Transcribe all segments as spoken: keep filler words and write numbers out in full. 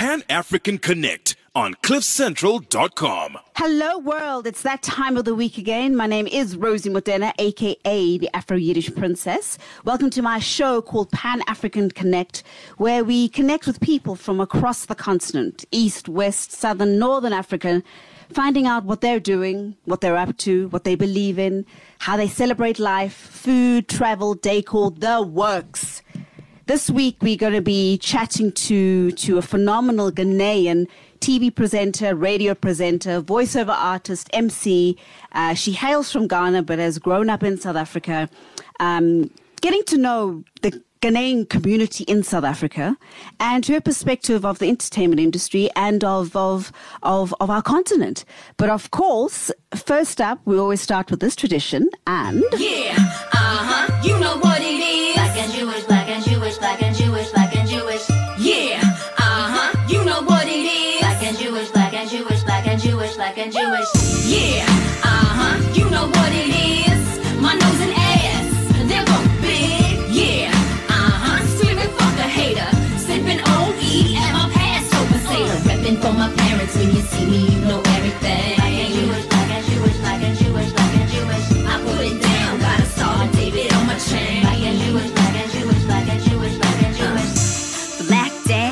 Pan African Connect on cliff central dot com. Hello world, it's that time of the week again. My name is Rosie Modena, aka the Afro-Yiddish Princess. Welcome to my show called Pan African Connect, where we connect with people from across the continent, East, West, Southern, Northern Africa, finding out what they're doing, what they're up to, what they believe in, how they celebrate life, food, travel, decor, the works. This week we're going to be chatting to, to a phenomenal Ghanaian T V presenter, radio presenter, voiceover artist, M C. Uh, she hails from Ghana but has grown up in South Africa. Um, getting to know the Ghanaian community in South Africa and her perspective of the entertainment industry and of, of, of, of our continent. But of course, first up, we always start with this tradition and... Yeah, uh-huh, you know what it is. Black and Jewish, black and Jewish, black and Jewish, black and Jewish. Yeah, uh-huh, you know what it is. Black and Jewish, black and Jewish, black and Jewish, black and Jewish. Yeah, uh-huh, you know what it is. My nose and ass, they're both big. Yeah, uh-huh, screaming fuck a hater. Sipping O E at my Passover Seder. Repping for my parents, when you see me, you know everything. Black and Jewish, black and Jewish, black and Jewish, black and Jewish. I put it down, got a star of David on my chain. Black and Jewish, black and Jewish, black and Jewish, black and Jewish. Black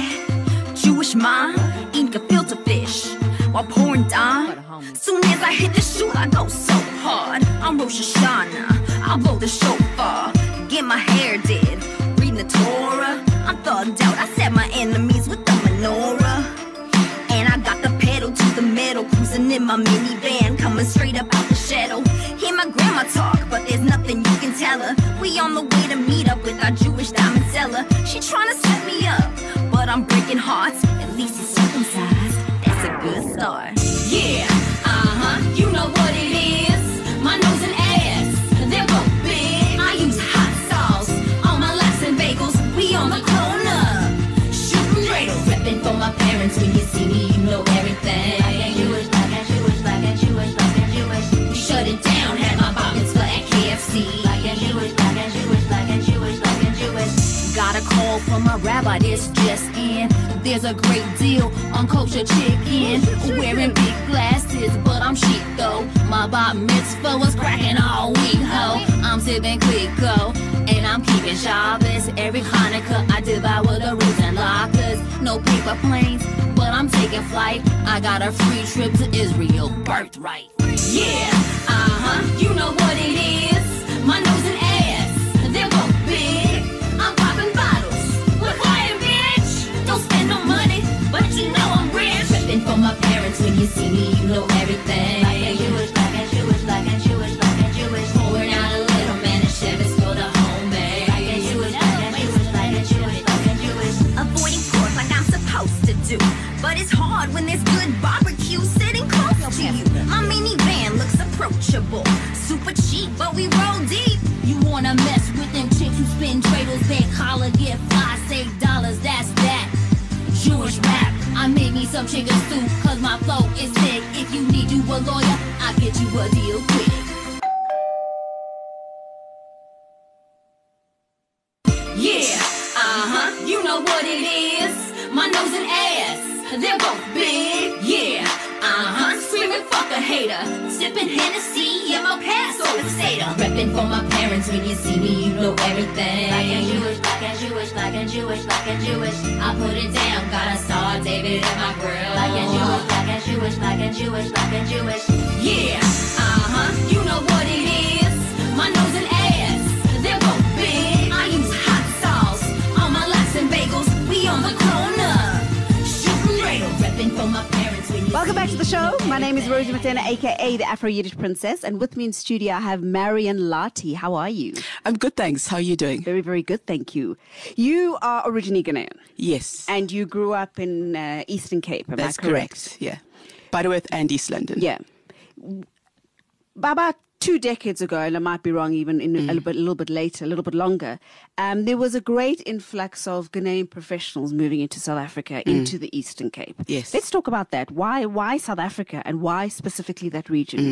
dad, Jewish mom, eating gefilte fish while pouring down. Soon as I hit the shoot, I go so hard. I'm Rosh Hashanah, I'll blow the shofar, get my hair did, reading the Torah. I'm thugged out, I set my enemies with the menorah. And I got the pedal to the metal, cruising in my minivan, coming straight up out the shadow. Hear my grandma talk, but there's nothing you can tell her. We on the way to meet up with our Jewish diamond seller. She tryna set me up, but I'm breaking hearts. At least he's circumcised, that's a good start. Yeah, uh-huh, you know what it is. My nose and ass, they're both big. I use hot sauce on my laps and bagels. We on the corner, shooting dreidel. Repping for my parents, when you see me, you know everything. Black and Jewish, black and Jewish, black and Jewish, black and Jewish. We shut it down, had my bobbins for at K F C. Black and Jewish, black and Jewish, black and Jewish, black and Jewish. Got a call from my rabbi, this just in. There's a great deal on kosher chicken. Wearing big glasses, but I'm chic though. My bar mitzvah was cracking all week, ho. I'm sipping Clico, and I'm keeping Shabbos. Every Hanukkah, I devour the roots and lockers. No paper planes, but I'm taking flight. I got a free trip to Israel, birthright. Yeah, uh-huh, you know what it is. My nose and ass, they're both big. I'm popping bottles with quiet bitch. Don't spend no money, but you know I'm rich. Repping for my parents, when you see me, you know everything. Black and Jewish, black and Jewish, black and Jewish, black and Jewish. Pouring out a little man and Chevys for the homemade. Black and Jewish, black and Jewish, black and Jewish, black and Jewish. Avoiding pork like I'm supposed to do, but it's hard when there's good barbecue sitting close to you. My minivan looks approachable, super cheap, but we roll deep. You wanna mess with them chicks who spin dreidels, beg holla, get fly, save dollars, that's that. Jewish rap, I made me some chicken soup, cause my flow is sick. If you need you a lawyer, I'll get you a deal quick. Yeah, uh-huh, you know what it is. My nose and ass, they're both big. Yeah, uh-huh, screaming fuck a hater. Sipping Hennessy in my Passover Seder. Repping for my parents, when you see me, you know everything. Black and Jewish, black and Jewish, black and Jewish, black and Jewish. I put it down, got a star of David in my grill. Black and Jewish, black and Jewish, black and Jewish, black and Jewish. Yeah, uh-huh, you know what it is. My nose and ass, they're both big. I use hot sauce on my laps and bagels. We on the corner, shooting dreidel. Repping for my parents, when you Welcome back to the show. My name is Rosie Modena, aka the Afro-Yiddish Princess, and with me in studio I have Marian Lati. How are you? I'm good, thanks. How are you doing? Very, very good, thank you. You are originally Ghanaian. Yes. And you grew up in uh, Eastern Cape, am That's I correct? correct, yeah. Butterworth and East London. Yeah. About two decades ago, and I might be wrong even in mm. a, little bit, a little bit later, a little bit longer, um, there was a great influx of Ghanaian professionals moving into South Africa, mm. into the Eastern Cape. Yes. Let's talk about that. Why, why South Africa, and why specifically that region? Mm.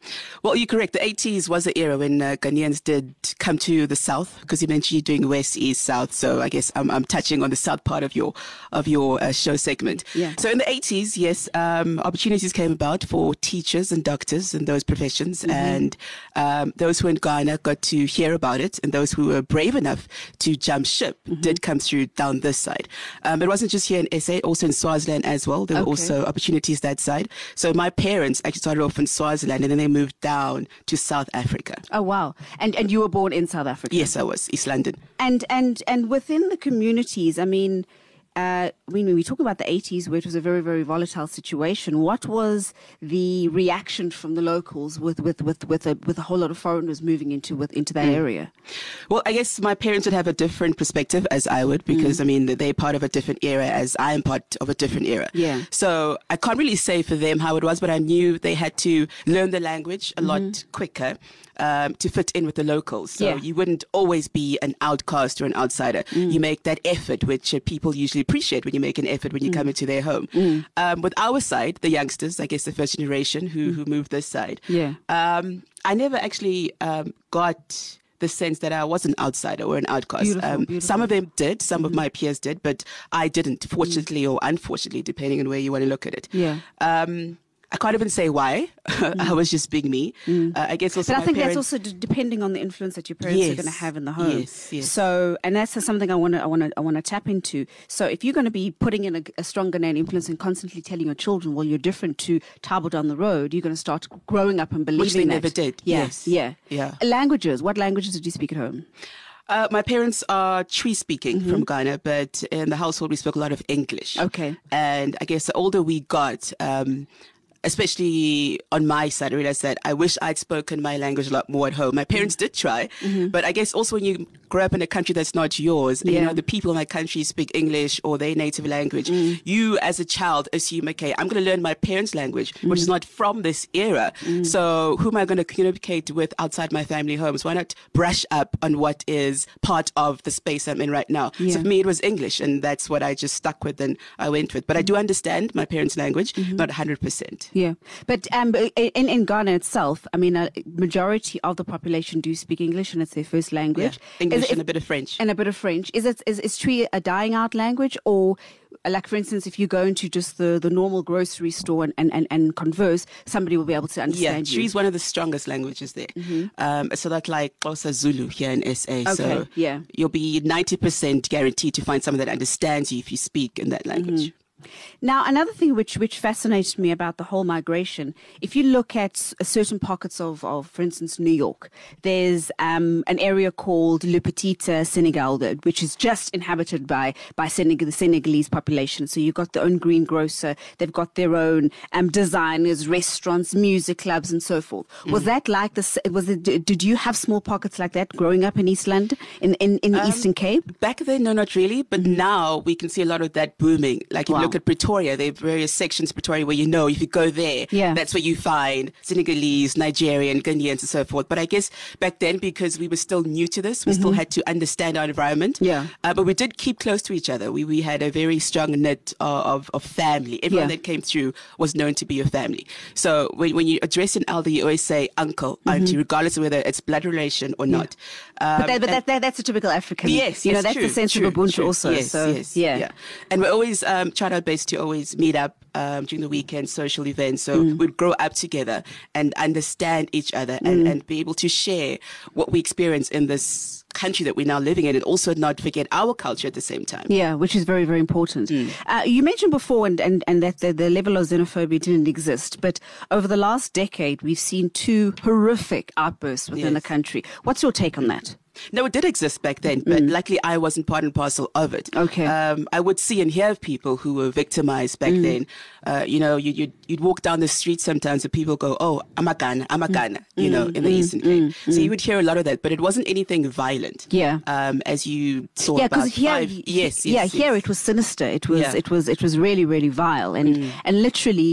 Well, you're correct. The eighties was the era when uh, Ghanaians did come to the south, because you mentioned you're doing west, east, south. So I guess I'm, I'm touching on the south part of your of your uh, show segment. Yeah. So in the eighties, yes, um, opportunities came about for teachers and doctors in those professions, mm-hmm. and um, those who in Ghana got to hear about it, and those who were brave enough to jump ship mm-hmm. did come through down this side. Um, it wasn't just here in S A, also in Swaziland as well. There were Okay. also opportunities that side. So my parents actually started off in Swaziland, and then they moved down to South Africa. Oh, wow. And and you were born in South Africa? Yes, I was, East London. And and and within the communities, I mean, uh, I mean, when we talk about the eighties, where it was a very, very volatile situation, what was the reaction from the locals with with with with a, with a whole lot of foreigners moving into with into that mm. area? Well, I guess my parents would have a different perspective as I would, because mm. I mean they're part of a different era as I am part of a different era. Yeah. So I can't really say for them how it was, but I knew they had to learn the language a mm-hmm. lot quicker. Um, to fit in with the locals. So yeah. you wouldn't always be an outcast or an outsider. Mm. You make that effort, which uh, people usually appreciate when you make an effort when you mm. come into their home. Mm. Um, with our side, the youngsters, I guess the first generation who, mm. who moved this side, yeah. um, I never actually um, got the sense that I was an outsider or an outcast. Beautiful, um, beautiful. Some of them did, some mm-hmm. of my peers did, but I didn't, fortunately mm. or unfortunately, depending on where you want to look at it. Yeah. Um, I can't even say why. Mm. I was just being me. Mm. Uh, I guess also. But I think parents, that's also d- depending on the influence that your parents yes, are going to have in the home. Yes, yes. So, and that's something I want to, I want to, I want to tap into. So, if you're going to be putting in a, a strong Ghanaian influence and constantly telling your children, well, you're different to Thabo down the road, you're going to start growing up and believing Which they that. never did. Yeah, yes. yeah, yeah. Languages. What languages did you speak at home? Uh, my parents are Tree speaking mm-hmm. from Ghana, but in the household we spoke a lot of English. Okay. And I guess the older we got, um, especially on my side, I realized that I wish I'd spoken my language a lot more at home. My parents mm-hmm. did try, mm-hmm. but I guess also when you grow up in a country that's not yours, yeah. you know, the people in that country speak English or their native language, mm. you as a child assume, okay, I'm going to learn my parents' language, mm. which is not from this era. Mm. So who am I going to communicate with outside my family homes? Why not brush up on what is part of the space I'm in right now? Yeah. So for me, it was English, and that's what I just stuck with and I went with. But mm. I do understand my parents' language, mm-hmm. not one hundred percent. Yeah, but um, in, in Ghana itself, I mean, a majority of the population do speak English, and it's their first language. Yeah. English is, and a bit of French. And a bit of French. Is it is, is Tree a dying out language, or like, for instance, if you go into just the, the normal grocery store and, and, and, and converse, somebody will be able to understand yeah, you? Tree is one of the strongest languages there. Mm-hmm. Um, so that's like Xhosa Zulu here in S A. Okay, so yeah. you'll be ninety percent guaranteed to find someone that understands you if you speak in that language. Mm-hmm. Now, another thing which, which fascinates me about the whole migration, if you look at certain pockets of, of for instance, New York, there's um, an area called Le Petit Senegal, which is just inhabited by, by Senegal, the Senegalese population. So you've got their own greengrocer, they've got their own um, designers, restaurants, music clubs, and so forth. Mm. Was that like this? Was it? Did you have small pockets like that growing up in East London, in, in, in the um, Eastern Cape? Back then, no, not really. But mm-hmm. now we can see a lot of that booming. Like if wow. you look at Pretoria, there are various sections of Pretoria where you know if you go there, yeah. that's where you find Senegalese, Nigerian, Ghanaians, and so forth. But I guess back then, because we were still new to this, we mm-hmm. still had to understand our environment. Yeah. Uh, but we did keep close to each other. We we had a very strong knit uh, of of family. Everyone yeah. that came through was known to be a family. So when when you address an elder, you always say uncle, mm-hmm. auntie, regardless of whether it's blood relation or yeah. not. Um, but that, but that, that, that's a typical African. Yes, you yes, know, that's true, the sense true, of Ubuntu true. also. Yes, so, yes, yeah. yeah. And we always um, tried our best to always meet up um, during the weekend, social events. So mm. we'd grow up together and understand each other and, mm. and be able to share what we experience in this country that we're now living in, and also not forget our culture at the same time. Yeah, which is very, very important. Mm. Uh, you mentioned before and, and, and that the, the level of xenophobia didn't exist, but over the last decade, we've seen two horrific outbursts within yes. the country. What's your take on that? No, it did exist back then, but mm. luckily I wasn't part and parcel of it. Okay. Um, I would see and hear of people who were victimized back mm. then. Uh, you know, you, you'd, you'd walk down the street sometimes and people go, oh, I'm a Ghana, I'm a Ghana, mm. you know, in the mm. Eastern Cape. Mm. So you would hear a lot of that, but it wasn't anything violent. Yeah. Um, as you saw yeah, about here, five. Yes, yes, yeah, yes. here it was sinister. It was, yeah. it was, it was really, really vile. And, mm. and literally,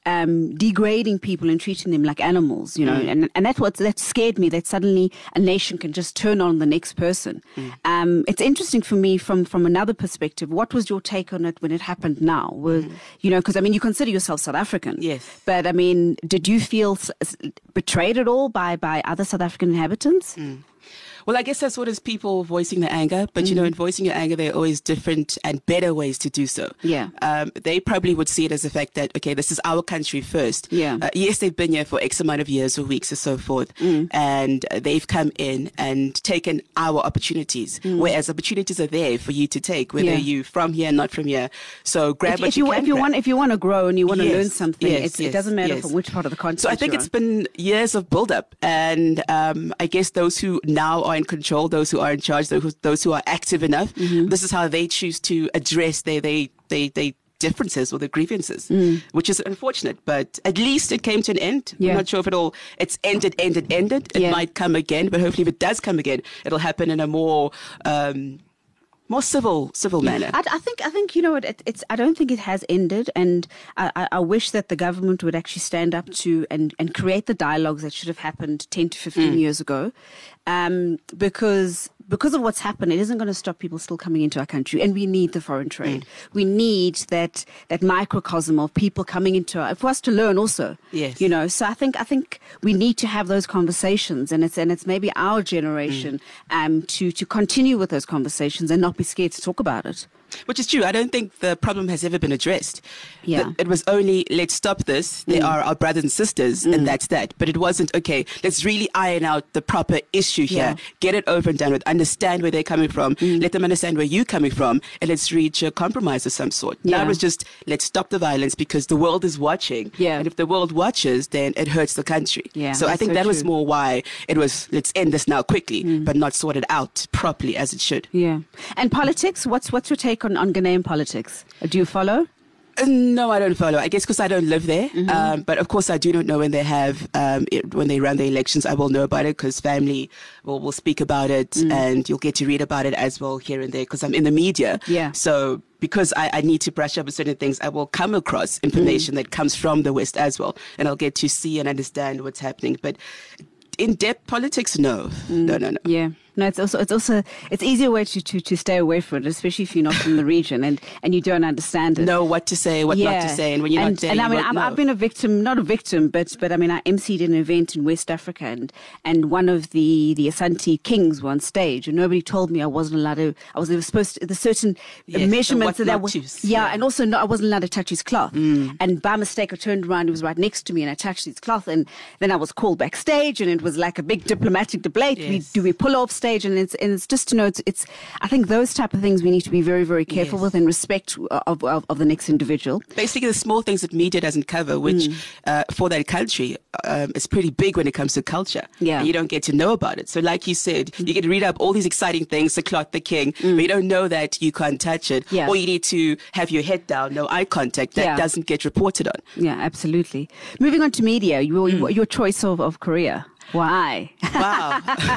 um, degrading people and treating them like animals, you know, mm. and and that's what that scared me. That suddenly a nation can just turn on the next person. Mm. Um, it's interesting for me from from another perspective. What was your take on it when it happened now? Were, mm. You know, because I mean, you consider yourself South African, yes, but I mean, did you feel s- betrayed at all by by other South African inhabitants? Mm. Well, I guess that's what is people voicing their anger. But, mm-hmm. you know, in voicing your anger, there are always different and better ways to do so. Yeah. Um, they probably would see it as the fact that, okay, this is our country first. Yeah. Uh, yes, they've been here for X amount of years or weeks or so forth. Mm. And uh, they've come in and taken our opportunities, mm. whereas opportunities are there for you to take, whether yeah. you're from here, not from here. So grab if, what if you, you can If you, grab. want, if you want to grow and you want to yes. learn something, yes, it's, yes, it doesn't matter yes. from which part of the continent. So I think it's been years of build-up. And um, I guess those who now are in control, those who are in charge, those who, those who are active enough, mm-hmm. this is how they choose to address their they they they differences or their grievances, mm. which is unfortunate. But at least it came to an end. Yeah. I'm not sure if it all it's ended, ended, ended. It yeah. might come again, but hopefully, if it does come again, it'll happen in a more um, more civil, civil manner. I, I think, I think you know, it, it's. I don't think it has ended, and I, I, I wish that the government would actually stand up to and, and create the dialogues that should have happened ten to fifteen mm. years ago, um, because. Because of what's happened, it isn't going to stop people still coming into our country, and we need the foreign trade. Mm. We need that that microcosm of people coming into our, for us to learn also. Yes, you know. So I think I think we need to have those conversations, and it's and it's maybe our generation mm. um, to to continue with those conversations and not be scared to talk about it. Which is true. I don't think the problem has ever been addressed. Yeah. It was only, let's stop this. They mm. are our brothers and sisters, mm. and that's that. But it wasn't, okay, let's really iron out the proper issue here. Yeah. Get it over and done with. Understand where they're coming from. Mm. Let them understand where you're coming from. And let's reach a compromise of some sort. Yeah. Now it was just, let's stop the violence because the world is watching. Yeah. And if the world watches, then it hurts the country. Yeah, so I think so that true. was more why it was, let's end this now quickly, mm. but not sort it out properly as it should. Yeah. And politics, what's what's your take on, on Ghanaian politics? Do you follow? Uh, no, I don't follow. I guess because I don't live there. Mm-hmm. Um, but of course, I do not know when they have um, it, when they run the elections. I will know about it because family will, will speak about it, mm. and you'll get to read about it as well here and there. Because I'm in the media, yeah. So because I, I need to brush up on certain things, I will come across information mm. that comes from the West as well, and I'll get to see and understand what's happening. But in-depth politics, no, mm. no, no, no. Yeah. No, it's also it's also it's easier way to, to, to stay away from it, especially if you're not from the region and, and you don't understand it. Know what to say, what yeah. not to say, and when you're and, not there, and I mean, you I've, know. I've been a victim, not a victim, but but I mean, I emceed an event in West Africa, and, and one of the, the Asante kings were on stage, and nobody told me I wasn't allowed to. I was, was supposed to the certain yes, measurements that that were, yeah, yeah, and also no, I wasn't allowed to touch his cloth. Mm. And by mistake, I turned around, he was right next to me, and I touched his cloth, and then I was called backstage, and it was like a big diplomatic debate. Yes. We, do we pull off stage? And it's and it's just to know it's, it's I think those type of things we need to be very, very careful yes. with and respect of, of, of the next individual. Basically, the small things that media doesn't cover, which mm. uh, for that country um, is pretty big when it comes to culture. Yeah. And you don't get to know about it. So like you said, mm. you get to read up all these exciting things, the cloth, the king, mm. but you don't know that you can't touch it. Yeah. Or you need to have your head down, no eye contact. That yeah. doesn't get reported on. Yeah, absolutely. Moving on to media, your, mm. your choice of, of career. Why? Wow.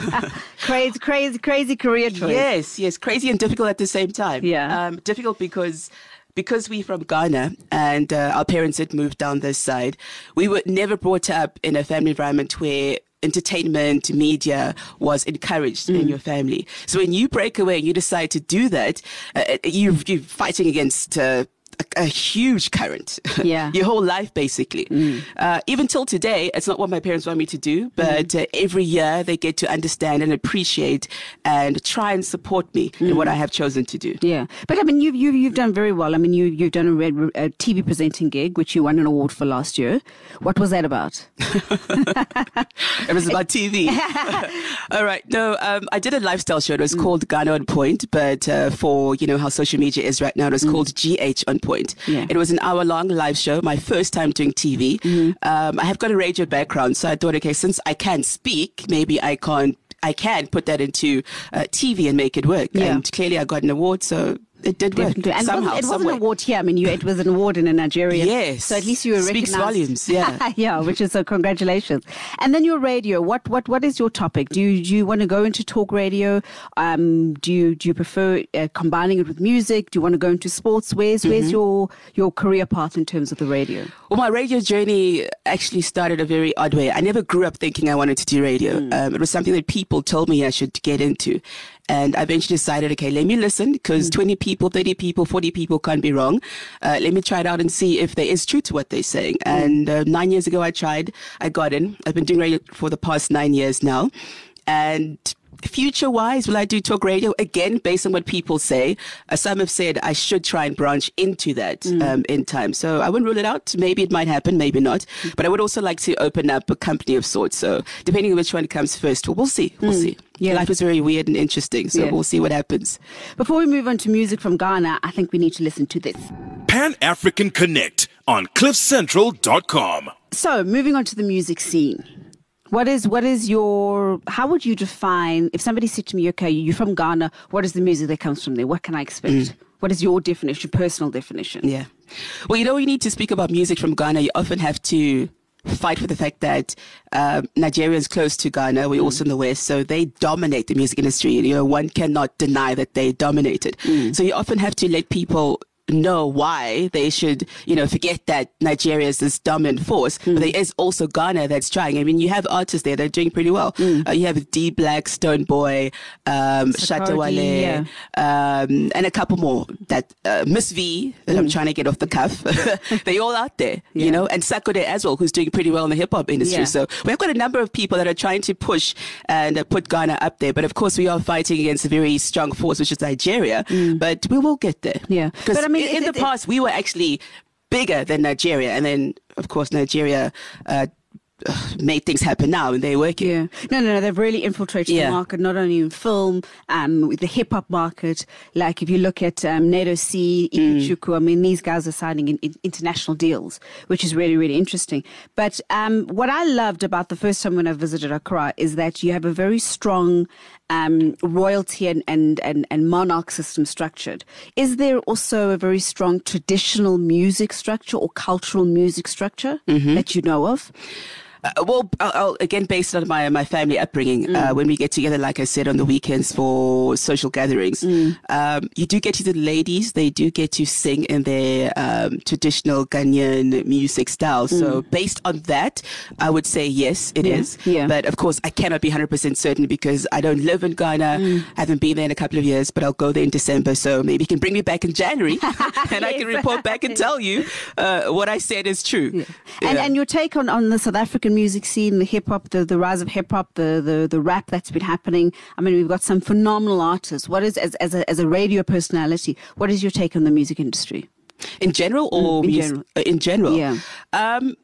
crazy, crazy, crazy career choice. Yes, yes. Crazy and difficult at the same time. Yeah. Um, difficult because because we're from Ghana and uh, our parents had moved down this side, we were never brought up in a family environment where entertainment, media was encouraged mm. in your family. So when you break away and you decide to do that, uh, you, you're fighting against uh, A, a huge current. Yeah. Your whole life, basically. Mm. Uh, even till today, it's not what my parents want me to do, but mm. uh, every year they get to understand and appreciate and try and support me mm. in what I have chosen to do. Yeah. But I mean, you've, you've, you've done very well. I mean, you, you've done a, red, a T V presenting gig, which you won an award for last year. What was that about? It was about T V. All right. No, um, I did a lifestyle show. It was mm. called Ghana on Point, but uh, for, you know, how social media is right now, it was mm. called G H on Point. Yeah. It was an hour-long live show, my first time doing T V. Mm-hmm. Um, I have got a radio background, so I thought, okay, since I can't speak, maybe I can't, I can put that into uh, T V and make it work. Yeah. And clearly I got an award, so it did work. Definitely. And somehow, it wasn't, it wasn't some an way. award here. I mean, you, it was an award in Nigeria. Yes. So at least you were Speaks recognized. volumes, yeah. Yeah, which is so congratulations. And then your radio. What what what is your topic? Do you do you want to go into talk radio? Um, do you do you prefer uh, combining it with music? Do you want to go into sports? Where's mm-hmm. where's your your career path in terms of the radio? Well, my radio journey actually started a very odd way. I never grew up thinking I wanted to do radio. Mm. Um, it was something that people told me I should get into. And I eventually decided, okay, let me listen because mm. twenty people, thirty people, forty people can't be wrong. Uh, let me try it out and see if there is truth to what they're saying. Mm. And uh, nine years ago, I tried. I got in. I've been doing radio for the past nine years now. And future-wise, will I do talk radio? Again, based on what people say. Uh, some have said I should try and branch into that mm. um, in time. So I wouldn't rule it out. Maybe it might happen, maybe not. But I would also like to open up a company of sorts. So depending on which one comes first, well, we'll see. We'll mm. see. Yeah. Life is very weird and interesting, so yeah. we'll see what happens. Before we move on to music from Ghana, I think we need to listen to this. Pan African Connect on cliff central dot com. So, moving on to the music scene. What is what is your, how would you define, if somebody said to me, okay, you're from Ghana, what is the music that comes from there? What can I expect? Mm. What is your definition, personal definition? Yeah. Well, you know, when you need to speak about music from Ghana, you often have to fight for the fact that uh, Nigeria is close to Ghana. We're mm. also in the West, so they dominate the music industry. And, you know, one cannot deny that they dominate it. Mm. So you often have to let people know why they should, you know, forget that Nigeria is this dominant force. Mm. But there is also Ghana that's trying. I mean, you have artists there that are doing pretty well. Mm. Uh, you have D Black, Stone Boy, um, Shatta Wale, yeah. um, and a couple more. That uh, Miss V, that mm. I'm trying to get off the cuff. They're all out there, yeah. you know, and Sakode as well, who's doing pretty well in the hip hop industry. Yeah. So we've got a number of people that are trying to push and uh, put Ghana up there. But of course, we are fighting against a very strong force, which is Nigeria. Mm. But we will get there. Yeah. But I mean, in, it, in the it, past, we were actually bigger than Nigeria. And then, of course, Nigeria uh, made things happen now and they're working. Yeah. No, no, no. They've really infiltrated yeah. the market, not only in film, um, with the hip hop market. Like if you look at um, Nedo C, Ikuchuku, mm. I mean, these guys are signing in, in international deals, which is really, really interesting. But um, what I loved about the first time when I visited Accra is that you have a very strong um, royalty and, and, and, and monarch system structured. Is there also a very strong traditional music structure or cultural music structure mm-hmm. that you know of? Uh, well, I'll, I'll, again, based on my, my family upbringing, mm. uh, when we get together, like I said, on the weekends for social gatherings, mm. um, you do get to the ladies. They do get to sing in their um, traditional Ghanaian music style. Mm. So based on that, I would say yes, it yeah. is. Yeah. But of course, I cannot be one hundred percent certain because I don't live in Ghana. Mm. I haven't been there in a couple of years, but I'll go there in December. So maybe you can bring me back in January and yes. I can report back and tell you uh, what I said is true. Yeah. And, yeah. and your take on, on the South African music scene, the hip hop, the, the rise of hip hop, the, the the rap that's been happening. I mean, we've got some phenomenal artists. What is, as as a, as a radio personality, what is your take on the music industry? In general or in music? general? In general. Yeah. Um,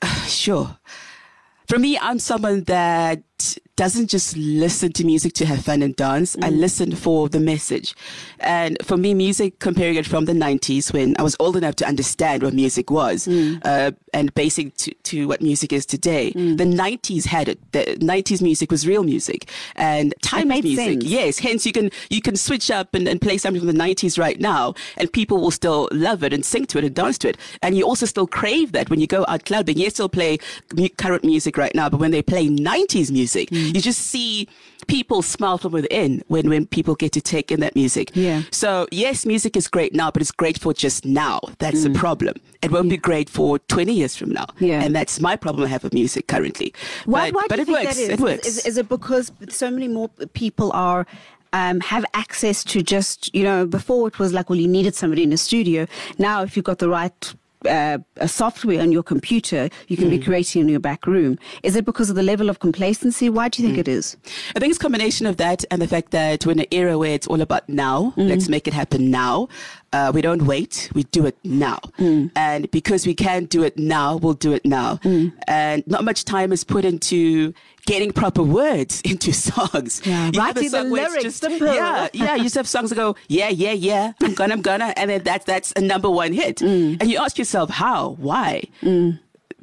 sure. For me, I'm someone that doesn't just listen to music to have fun and dance. Mm. I listen for the message. And for me, music, comparing it from the nineties when I was old enough to understand what music was, mm. uh, and basing to, to what music is today, mm. the nineties had it. The nineties music was real music and timeless music. Sense. Yes. Hence you can, you can switch up and, and play something from the nineties right now and people will still love it and sing to it and dance to it. And you also still crave that when you go out clubbing. You still play current music right now, but when they play nineties music, mm. you just see people smile from within when, when people get to take in that music. Yeah. So, yes, music is great now, but it's great for just now. That's mm. the problem. It won't yeah. be great for twenty years from now. Yeah. And that's my problem I have with music currently. Why, but why but do it you think works. that is? It works. Is, is it because so many more people are... Um, have access to just, you know, before it was like, well, you needed somebody in a studio. Now, if you've got the right uh, a software on your computer, you can mm. be creating in your back room. Is it because of the level of complacency? Why do you think mm. it is? I think it's a combination of that and the fact that we're in an era where it's all about now. Mm. Let's make it happen now. Uh, we don't wait. We do it now. Mm. And because we can do it now, we'll do it now. Mm. And not much time is put into getting proper words into songs. Yeah, you writing the lyrics, just, simple. Yeah, yeah. You just have songs that go, yeah, yeah, yeah, I'm gonna, I'm gonna, and then that's that's a number one hit. Mm. And you ask yourself, how, why? Mm.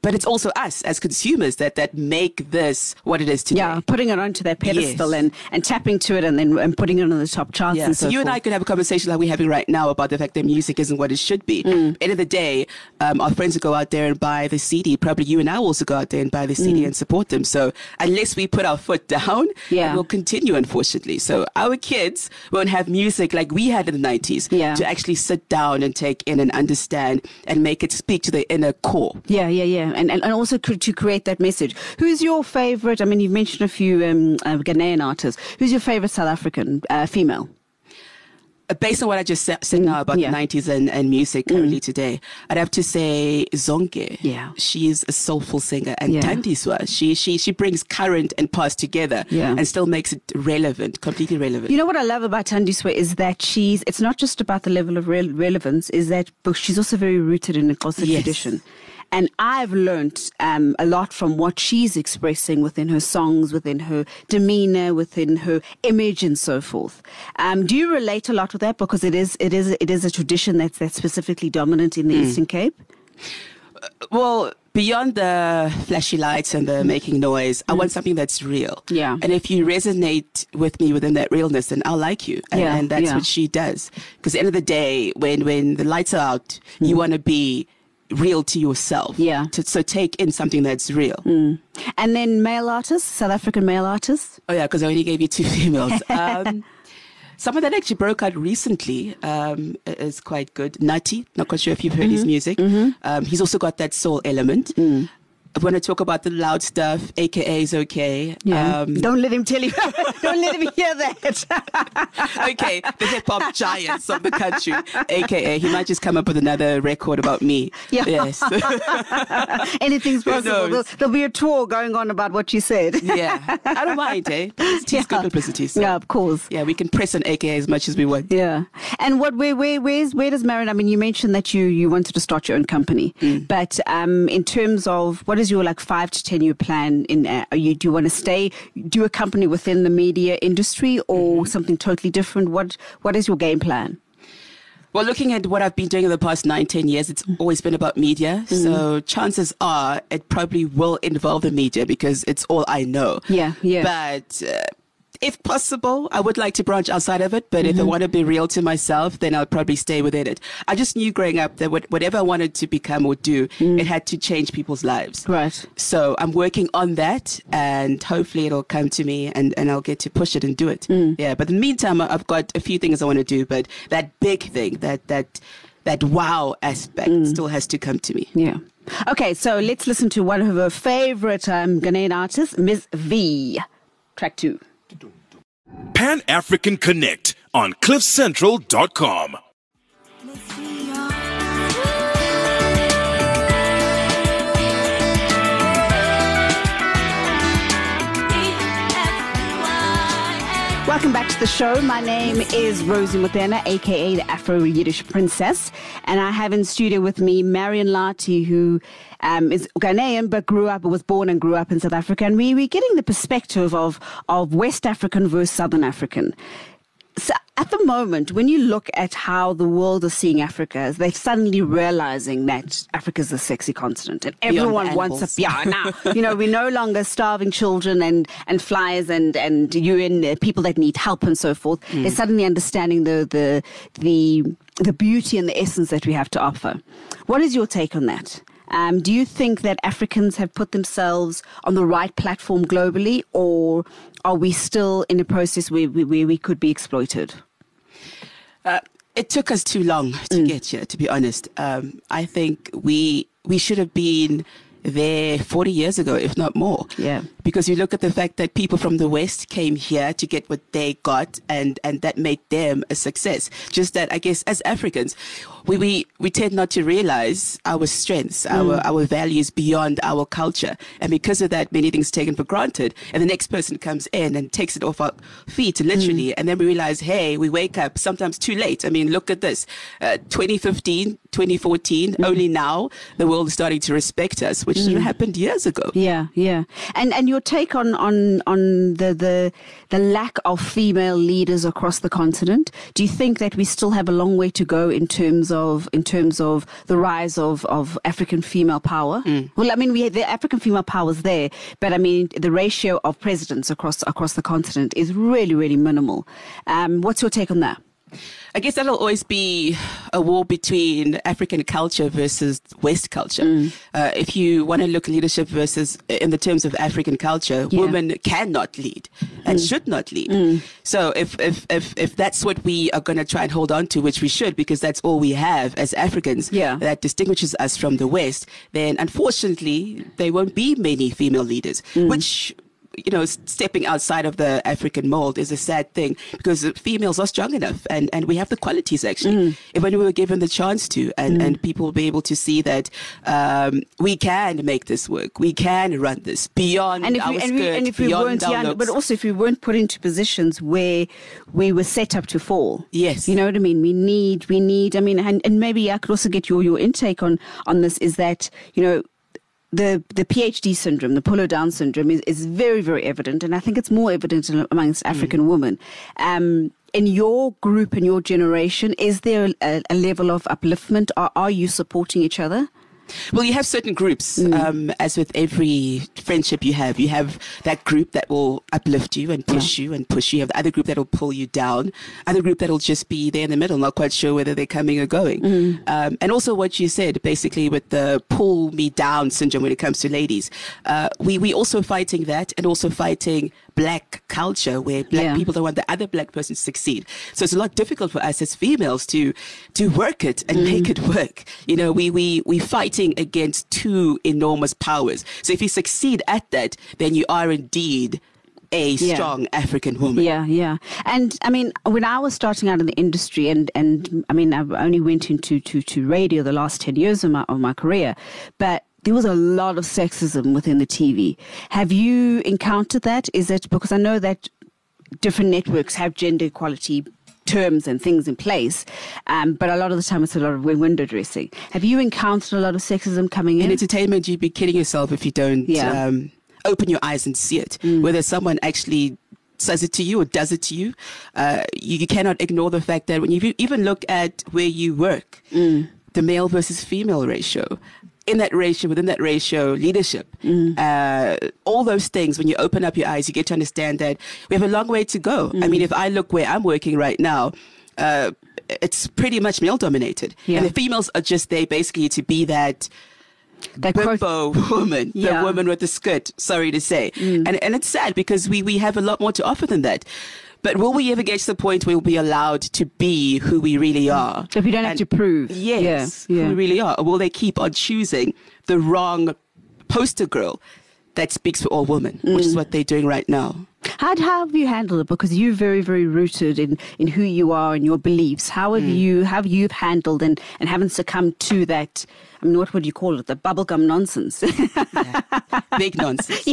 but it's also us as consumers that, that make this what it is today. Yeah, putting it onto their pedestal Yes. and, and tapping to it and then and putting it on the top charts Yeah, and so so you forth. and I could have a conversation like we're having right now about the fact that music isn't what it should be. Mm. End of the day, um, our friends will go out there and buy the C D. Probably you and I will also go out there and buy the C D Mm. and support them. So unless we put our foot down, Yeah. it will continue, unfortunately. So our kids won't have music like we had in the nineties Yeah. to actually sit down and take in and understand and make it speak to their inner core. Yeah, yeah, yeah. And, and, and also cr- to create that message. Who's your favorite? I mean, you've mentioned a few um, uh, Ghanaian artists. Who's your favorite South African uh, female? Uh, Based on what I just sa- said now about yeah. the nineties and, and music currently today, I'd have to say Zonke. Yeah. She's a soulful singer. And Yeah. Tandiswa, she, she, she brings current and past together Yeah. and still makes it relevant, completely relevant. You know what I love about Tandiswa is that she's, it's not just about the level of re- relevance, is that but she's also very rooted in the Xhosa Yes. tradition. And I've learnt um, a lot from what she's expressing within her songs, within her demeanor, within her image, and so forth. Um, do you relate a lot with that? Because it is, it is, it is a tradition that's that's specifically dominant in the Mm. Eastern Cape. Well, beyond the flashy lights and the making noise, I want something that's real. Mm. Yeah. And if you resonate with me within that realness, then I'll like you. And, Yeah, and that's yeah. what she does. Because at the end of the day, when, when the lights are out, you want to be real to yourself. Mm. Yeah. To, so take in something that's real. And then male artists, South African male artists. Oh, yeah, because I only gave you two females. Um, someone that actually broke out recently um, is quite good. Nutty, not quite sure if you've heard his music. Um, he's also got that soul element. I want to talk about the loud stuff, A K A is okay. Um, Don't let him tell you. Don't let him hear that. okay, the hip hop giants of the country, A K A he might just come up with another record about me. Yeah. Yes. Anything's possible. knows? There'll, there'll be a tour going on about what you said. yeah. I don't mind, eh? It's Yeah. good publicity. So. Yeah, of course. Yeah, we can press on A K A as much as we want. Yeah. And what, where, where, where's, where does Marion, I mean, you mentioned that you, you wanted to start your own company, Mm. but, um, in terms of what is your like five to ten year plan in, uh, are you, do you want to stay, do a company within the media industry or Mm-hmm. something totally different? What, what is your game plan? Well, looking at what I've been doing in the past nine, ten years, it's always been about media. So chances are it probably will involve the media because it's all I know. Yeah, yeah. But uh, if possible, I would like to branch outside of it. But if I want to be real to myself, then I'll probably stay within it. I just knew growing up that what, whatever I wanted to become or do, it had to change people's lives. Right. So I'm working on that and hopefully it'll come to me and, and I'll get to push it and do it. Yeah. But in the meantime, I've got a few things I want to do, but that big thing, that, that, that wow aspect still has to come to me. Yeah. Okay, so let's listen to one of her favorite um, Ghanaian artists, Miss V. Track two. Pan African Connect on cliff central dot com. Welcome back to the show. My name is Rosie Modena, aka the Afro-Yiddish Princess, and I have in studio with me Marion Lati, who um, is Ghanaian but grew up, was born and grew up in South Africa, and we, we're getting the perspective of, of West African versus Southern African. So at the moment, when you look at how the world is seeing Africa, they're suddenly realizing that Africa is a sexy continent and everyone Beyond wants animals. a, yeah, now, you know, we're no longer starving children and, and flyers and, and U N uh, people that need help and so forth. Mm. They're suddenly understanding the, the, the, the beauty and the essence that we have to offer. What is your take on that? Um, do you think that Africans have put themselves on the right platform globally, or are we still in a process where we, where we could be exploited? Uh, it took us too long to get here, to be honest. Um, I think we we should have been there forty years ago, if not more. Yeah. Because you look at the fact that people from the West came here to get what they got, and, and that made them a success. Just that, I guess, as Africans, we, we, we tend not to realize our strengths, our, our values beyond our culture. And because of that, many things taken for granted. And the next person comes in and takes it off our feet, literally. And then we realize, hey, we wake up sometimes too late. I mean, look at this. Uh, twenty fifteen, twenty fourteen, only now the world is starting to respect us. which should have happened years ago. Yeah, yeah. And and your take on on on the the the lack of female leaders across the continent? Do you think that we still have a long way to go in terms of in terms of the rise of, of African female power? Mm. Well, I mean, we the African female power is there, but I mean, the ratio of presidents across across the continent is really really minimal. Um, what's your take on that? I guess that'll always be a war between African culture versus West culture. Mm. Uh, if you want to look at leadership versus in the terms of African culture, yeah. women cannot lead and mm. should not lead. Mm. So if, if, if, if that's what we are going to try and hold on to, which we should, because that's all we have as Africans yeah. that distinguishes us from the West, then unfortunately there won't be many female leaders, mm. which... you know, stepping outside of the African mold is a sad thing because females are strong enough and, and we have the qualities actually. Mm. If when we were given the chance to and, mm. and people will be able to see that um, we can make this work. We can run this beyond and if our we, and skirt, we, and if we beyond weren't our young, looks. but also if we weren't put into positions where we were set up to fall. Yes. You know what I mean? We need, we need, I mean, and, and maybe I could also get your, your intake on, on this is that, you know, The the P H D syndrome, the Pulo Down syndrome, is, is very, very evident. And I think it's more evident amongst African mm. women. Um, in your group, in your generation, is there a, a level of upliftment? Or are you supporting each other? Well, you have certain groups, mm. um, as with every friendship you have. You have that group that will uplift you and push yeah. you and push you. You have the other group that will pull you down. Other group that will just be there in the middle, not quite sure whether they're coming or going. Mm. Um, and also what you said, basically with the pull me down syndrome when it comes to ladies. Uh, we, we also fighting that and also fighting black culture where black yeah. people don't want the other black person to succeed. So it's a lot difficult for us as females to to work it and mm. make it work. You know, we we we fighting against two enormous powers. So if you succeed at that, then you are indeed a strong yeah. African woman. Yeah, yeah. And I mean, when I was starting out in the industry, and, and I mean, I've only went into to, to radio the last ten years of my, of my career, but there was a lot of sexism within the T V. Have you encountered that? Is it because I know that different networks have gender equality terms and things in place, um, but a lot of the time it's a lot of window dressing. Have you encountered a lot of sexism coming in? In entertainment, you'd be kidding yourself if you don't yeah. um, open your eyes and see it. Mm. Whether someone actually says it to you or does it to you, uh, you, you cannot ignore the fact that when you even look at where you work, mm. the male versus female ratio, in that ratio, within that ratio, leadership, mm. uh, all those things, when you open up your eyes, you get to understand that we have a long way to go. Mm. I mean, if I look where I'm working right now, uh, it's pretty much male dominated. Yeah. And the females are just there basically to be that that bimbo woman, yeah. the woman with the skirt, sorry to say. Mm. And and it's sad because we, we have a lot more to offer than that. But will we ever get to the point where we'll be allowed to be who we really are? If we don't have and to prove. Yes, yeah, yeah. who we really are. Or will they keep on choosing the wrong poster girl that speaks for all women, mm. which is what they're doing right now? How, how have you handled it? Because you're very, very rooted in, in who you are and your beliefs. How have mm. you have you handled and, and haven't succumbed to that, I mean, what would you call it? The bubblegum nonsense. yeah. Big nonsense.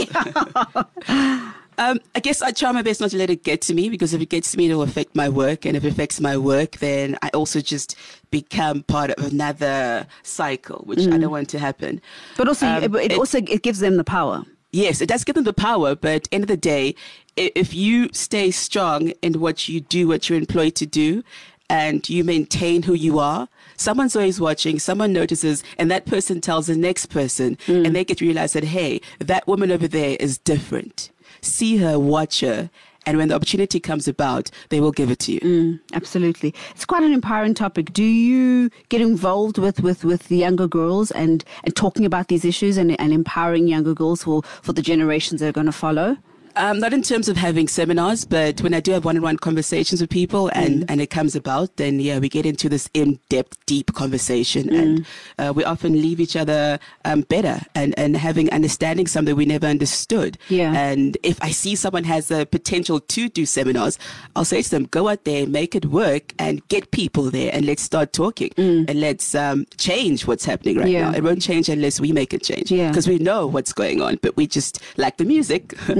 Yeah. Um, I guess I try my best not to let it get to me, because if it gets to me, it'll affect my work. And if it affects my work, then I also just become part of another cycle, which mm. I don't want to happen. But also, um, it, it, it also it gives them the power. Yes, it does give them the power. But end of the day, if you stay strong in what you do, what you're employed to do, and you maintain who you are, someone's always watching, someone notices, and that person tells the next person, mm. and they get to realize that, hey, that woman over there is different. See her, watch her, and when the opportunity comes about, they will give it to you. Mm, absolutely. It's quite an empowering topic. Do you get involved with, with, with the younger girls and, and talking about these issues and, and empowering younger girls for, for the generations that are going to follow? Um, not in terms of having seminars, but when I do have one-on-one conversations with people and, mm. and it comes about, then yeah, we get into this in-depth, deep conversation, mm. and uh, we often leave each other um, better and, and having understanding something we never understood. Yeah. And if I see someone has the potential to do seminars, I'll say to them, go out there, make it work, and get people there, and let's start talking, mm. and let's um, change what's happening right yeah. now. It won't change unless we make it change, yeah. because we know what's going on, but we just like the music. Mm. we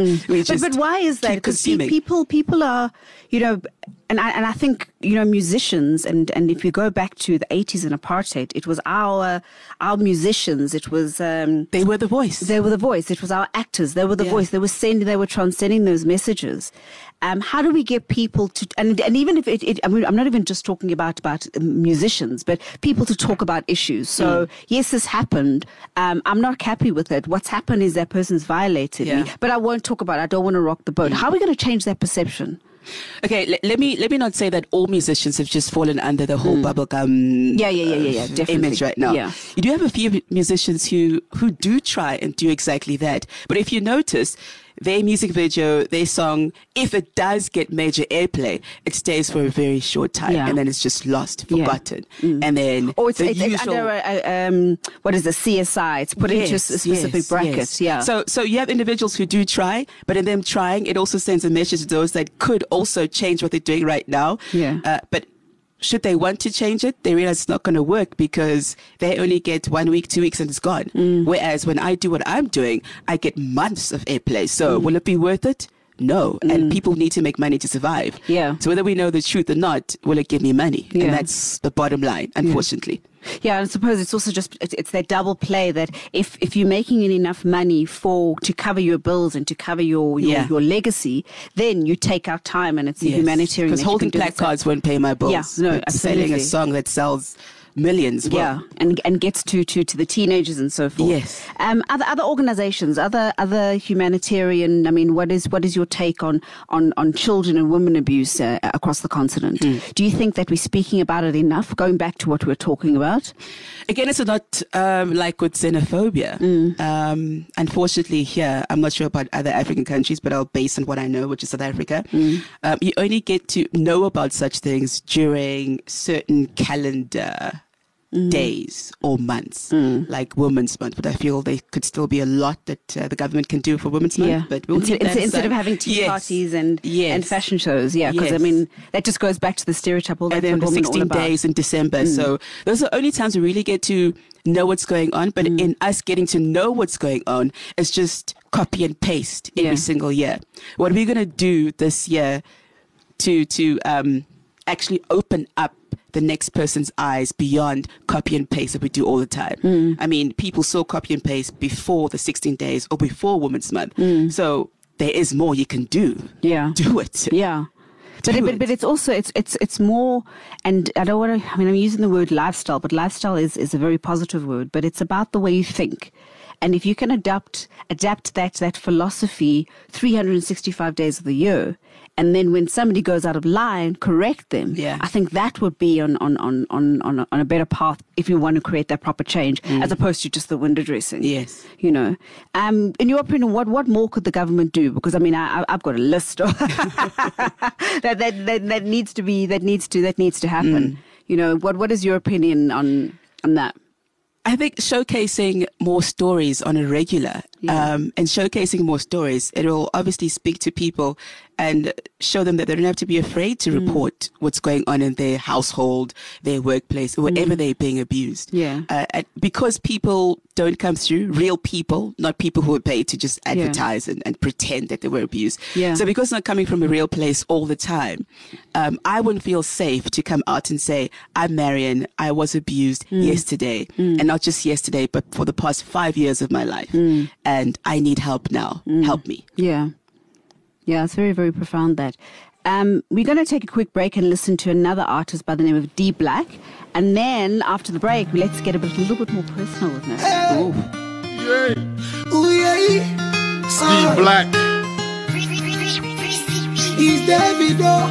just but why is that? keep Because consuming. people, people are, you know, and I, and I think, you know, musicians, and, and if you go back to the eighties and apartheid, it was our our musicians, it was... Um, They were the voice. They were the voice. It was our actors. They were the Yeah. voice. They were sending, they were transcending those messages. Um, how do we get people to, and, and even if it, it, I mean, I'm not even just talking about, about musicians, but people to talk about issues. So Mm. yes, this happened. Um, I'm not happy with it. What's happened is that person's violated Yeah. me, but I won't talk about it. I don't want to rock the boat. How are we going to change that perception? Okay, let, let me let me not say that all musicians have just fallen under the whole bubblegum Yeah, yeah, yeah, yeah, yeah, uh, definitely. image right now. Yeah. You do have a few musicians who who do try and do exactly that. But if you notice, their music video, their song, if it does get major airplay, it stays for a very short time, Yeah. and then it's just lost, Yeah. forgotten, and then Or it's, the it's, it's usual. under a, a, um, what is a C S I? It's put into a s- a specific yes, bracket. yes. Yeah. So, so you have individuals who do try, but in them trying, it also sends a message to those that could also change what they're doing right now. Yeah. Uh, but should they want to change it, they realize it's not going to work because they only get one week, two weeks, and it's gone. Mm. Whereas when I do what I'm doing, I get months of airplay. Mm. So will it be worth it? No. And people need to make money to survive. Yeah. So whether we know the truth or not, will it give me money? Yeah. And that's the bottom line, unfortunately. Yeah, I suppose it's also just it's, it's that double play that if, if you're making enough money for to cover your bills and to cover your your, Yeah. your legacy, then you take out time and it's a humanitarian. Because that you holding can do this. placards won't pay my bills. Yeah, no, But selling a absolutely. song that sells millions. Well, Yeah, and and gets to, to, to the teenagers and so forth. Yes. Um, other other organisations, other other humanitarian. I mean, what is what is your take on on, on children and women abuse uh, across the continent? Mm. Do you think that we're speaking about it enough? Going back to what we were talking about. Again, it's not um, like with xenophobia. Mm. Um, unfortunately, here, I'm not sure about other African countries, but I'll base on what I know, which is South Africa. Mm. Um, you only get to know about such things during certain calendar Mm. days or months, like Women's Month. But I feel there could still be a lot that uh, the government can do for Women's Month. Yeah, But we'll instead, keep that instead, instead of aside. having tea Yes. parties and Yes. and fashion shows, yeah, because I Yes. mean that just goes back to the stereotype. All that And then the women all sixteen about. days in December. So those are only times we really get to know what's going on. But in us getting to know what's going on, it's just copy and paste every Yeah. single year. What are we going to do this year to to um, actually open up the next person's eyes beyond copy and paste that we do all the time? I mean, people saw copy and paste before the sixteen days or before Women's Month. So there is more you can do. Yeah. Do it. Yeah. But, Do it, but it. but it's also it's it's it's more, and I don't want to. I mean, I'm using the word lifestyle, but lifestyle is, is a very positive word. But it's about the way you think, and if you can adapt adapt that that philosophy three hundred sixty-five days of the year, and then when somebody goes out of line, correct them. Yeah. I think that would be on on on on on a, on a better path if you want to create that proper change, as opposed to just the window dressing. Yes. You know, um, in your opinion, what, what more could the government do? Because I mean, I, I- I've got a list of that, that that that needs to be that needs to that needs to happen. You know, what what is your opinion on on that? I think showcasing more stories on a regular Yeah. um, and showcasing more stories, it will obviously speak to people and show them that they don't have to be afraid to report what's going on in their household, their workplace, or wherever they're being abused. Yeah. Uh, and because people don't come through, real people, not people who are paid to just advertise and, and pretend that they were abused. Yeah. So because it's not coming from a real place all the time, um, I wouldn't feel safe to come out and say, I'm Marion, I was abused yesterday. And not just yesterday, but for the past five years of my life. And I need help now. Help me. Yeah. Yeah, it's very, very profound that. Um, we're going to take a quick break and listen to another artist by the name of D Black. And then after the break, let's get a, bit, a little bit more personal with it. Ooh. Ooh, yeah. Steve Black. He's Davido.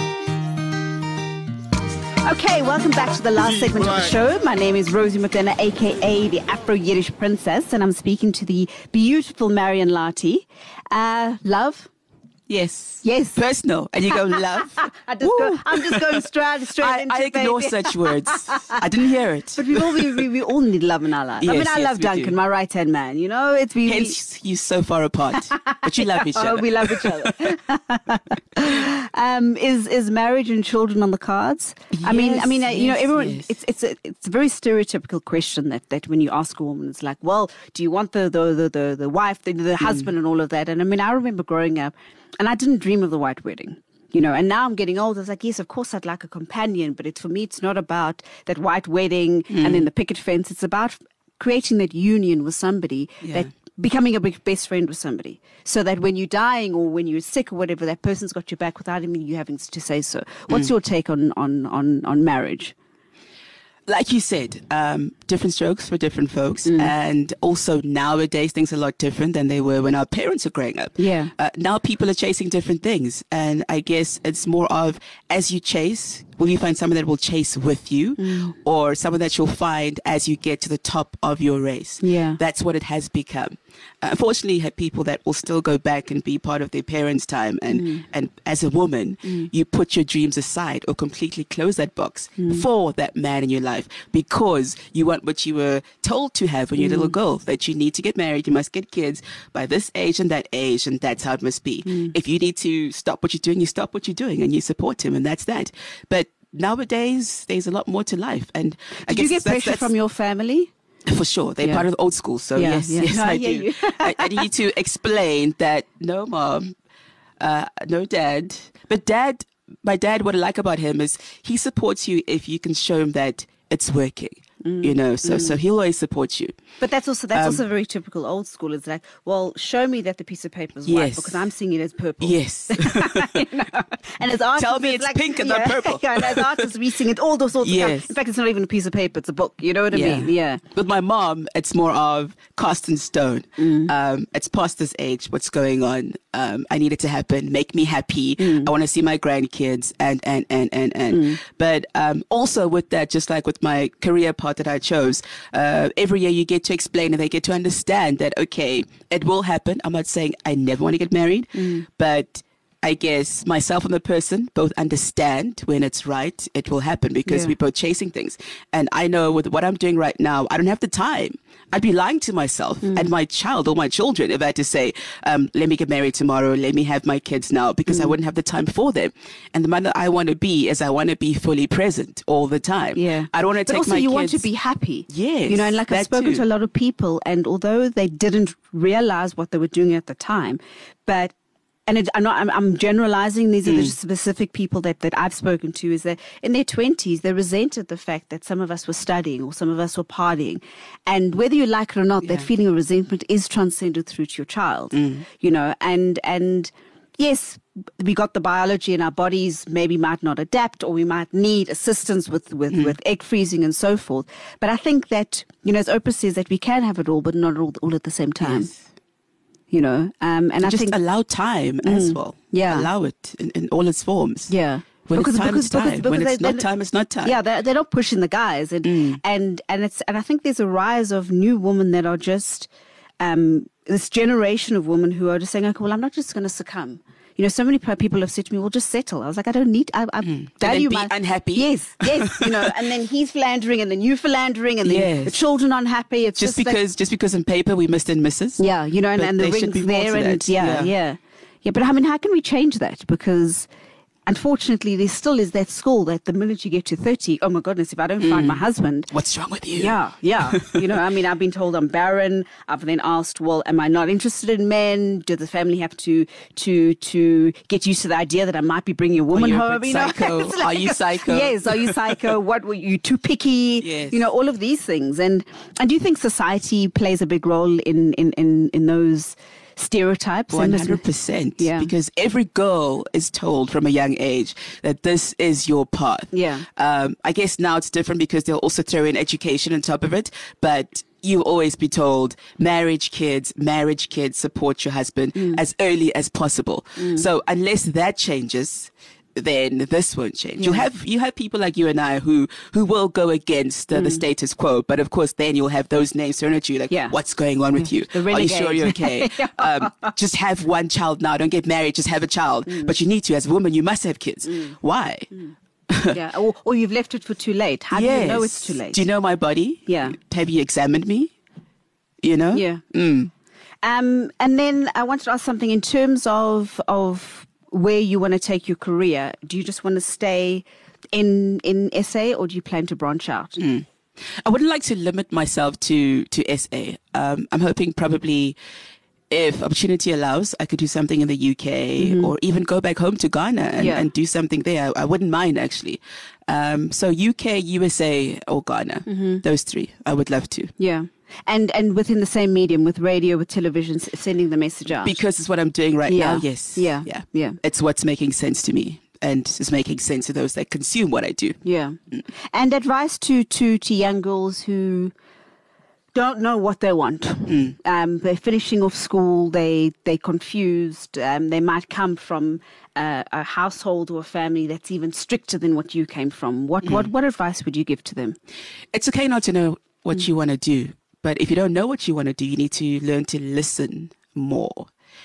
Okay, welcome back to the last segment of the show. My name is Rosie McDonough, a k a the Afro-Yiddish Princess, and I'm speaking to the beautiful Marion Lati. Uh, love, Yes. Yes. Personal. And you go, love. I just go, I'm just going straight, straight I, into I ignore baby. such words. I didn't hear it. But we all, we, we, we all need love in our lives. I Yes, mean, I yes, love we Duncan, do. my right-hand man. You know, it's we. Hence, you're so far apart. But you love each we oh, other. we love each other. um, is is marriage and children on the cards? I mean, I Yes, mean, uh, you know, yes, everyone. yes. It's it's a it's a very stereotypical question that, that when you ask a woman, it's like, well, do you want the the the the, the wife, the, the husband, and all of that? And I mean, I remember growing up, and I didn't dream of the white wedding. You know, and now I'm getting older. It's like, yes, of course I'd like a companion, but it's for me, it's not about that white wedding and then the picket fence. It's about creating that union with somebody, Yeah. that becoming a big best friend with somebody, so that when you're dying or when you're sick or whatever, that person's got your back without even you having to say so. What's your take on on on on marriage? Like you said, um, different strokes for different folks. Mm. And also nowadays, things are a lot different than they were when our parents were growing up. Yeah. Uh, now people are chasing different things. And I guess it's more of, as you chase, will you find someone that will chase with you Mm. or someone that you'll find as you get to the top of your race? Yeah. That's what it has become. Uh, unfortunately, you have people that will still go back and be part of their parents' time. And, Mm. and as a woman, you put your dreams aside or completely close that box Mm. for that man in your life because you want what you were told to have when you're a little girl, that you need to get married, you must get kids by this age and that age, and that's how it must be. If you need to stop what you're doing, you stop what you're doing and you support him, and that's that. But nowadays, there's a lot more to life. And I Did you guess get that's- pressure that's- from your family? for sure. They're Yeah. part of the old school. So Yeah, yes, yeah. yes, No, I I hear do. you. I, I need to explain that no mom, uh, no dad, but dad, my dad, what I like about him is he supports you if you can show him that it's working. You know, so so he'll always support you. But that's also that's Um, also very typical old school. It's like, well, show me that the piece of paper is white Yes. because I'm seeing it as purple. Yes. You know? And as artists, Tell me it's like, pink and not purple. Yeah, and as artists, we sing it all those sorts of Yes. colors. In fact, it's not even a piece of paper; it's a book. You know what I mean? Yeah. With my mom, it's more of cast in stone. Mm. Um, it's past this age. What's going on? Um, I need it to happen. Make me happy. Mm. I want to see my grandkids and, and, and, and, and. But, um, also with that, just like with my career path that I chose, uh, every year you get to explain and they get to understand that, okay, it will happen. I'm not saying I never want to get married, Mm. but I guess myself and the person both understand when it's right, it will happen because Yeah. we're both chasing things. And I know with what I'm doing right now, I don't have the time. I'd be lying to myself Mm. and my child or my children if I had to say, um, let me get married tomorrow, let me have my kids now, because I Mm. wouldn't have the time for them. And the mother I want to be is I want to be fully present all the time. Yeah. I don't want to But take also my you kids. want to be happy. Yes, You know, and like I've that spoken too. to a lot of people, and although they didn't realize what they were doing at the time, but and it, I'm, not, I'm, I'm generalizing, these are Mm. the specific people that, that I've spoken to, is that in their twenties, they resented the fact that some of us were studying or some of us were partying. And whether you like it or not, that Yeah. feeling of resentment is transcended through to your child, Mm. you know, and, and yes, we got the biology in our bodies, maybe might not adapt, or we might need assistance with, with, Mm. with egg freezing and so forth. But I think that, you know, as Oprah says, that we can have it all, but not all, all at the same time. Yes. You know, um, and I Just think, allow time as well. Yeah. Allow it in, in all its forms. yeah. When Because- it's time, because- it's time. because- because when they- it's not they- time, it's not time. Yeah, they're, they're not pushing the guys, and Mm. and and it's and I think there's a rise of new women that are just um, this generation of women who are just saying, okay, well, I'm not just going to succumb. You know, so many pe- people have said to me, "Well, just settle." I was like, I don't need. I, I value be my unhappy. Yes, yes. You know, and then he's philandering, and then you philandering, and then Yes. the children unhappy. It's Just just, like- because, just because on paper we missed and misses. yeah, you know, and, But and the there should rings be more there, to and that. yeah, Yeah. yeah, yeah. But I mean, how can we change that? Because unfortunately, there still is that school that the minute you get to thirty, oh my goodness, if I don't find my husband, What's wrong with you? yeah, yeah. You know, I mean, I've been told I'm barren. I've then asked, well, am I not interested in men? Do the family have to to to get used to the idea that I might be bringing a woman you a home? bit You know? psycho? It's Are you psycho? Yes. Are you psycho? What were you too picky? Yes. You know, all of these things. And and do you think society plays a big role in in in, in those stereotypes? One And hundred percent. Yeah. Because every girl is told from a young age that this is your path. Yeah. Um, I guess now it's different because they'll also throw in education on top of it, but you'll always be told marriage, kids, marriage, kids, support your husband Mm. as early as possible. So unless that changes, then this won't change. You have you have people like you and I who who will go against uh, mm. the status quo, but of course then you'll have those names thrown at you like, yeah. what's going on with you? Are you sure you're okay? yeah. um, just have one child now. Don't get married. Just have a child. Mm. But you need to, as a woman, you must have kids. Mm. Why? Mm. yeah, or, or you've left it for too late. How yes. do you know it's too late? Do you know my body? Yeah. Have you examined me? You know? Yeah. Mm. Um, and then I wanted to ask something in terms of of where you want to take your career. Do you just want to stay in in S A, or do you plan to branch out? Mm. I wouldn't like to limit myself to to S A. Um, I'm hoping probably, if opportunity allows, I could do something in the U K mm-hmm. or even go back home to Ghana and, yeah. and do something there. I, I wouldn't mind, actually. Um, so U K, U S A, or Ghana, mm-hmm. those three, I would love to. Yeah. And and within the same medium, with radio, with television, sending the message out. Because it's what I'm doing right yeah. now, yes. Yeah. yeah. Yeah. It's what's making sense to me. And is making sense to those that consume what I do. Yeah. Mm. And advice to, to, to young girls who don't know what they want. Mm. Um, they're finishing off school, they, they're confused. Um, they might come from uh, a household or a family that's even stricter than what you came from. What, mm. what, what advice would you give to them? It's okay not to know what mm. you want to do. But if you don't know what you want to do, you need to learn to listen more.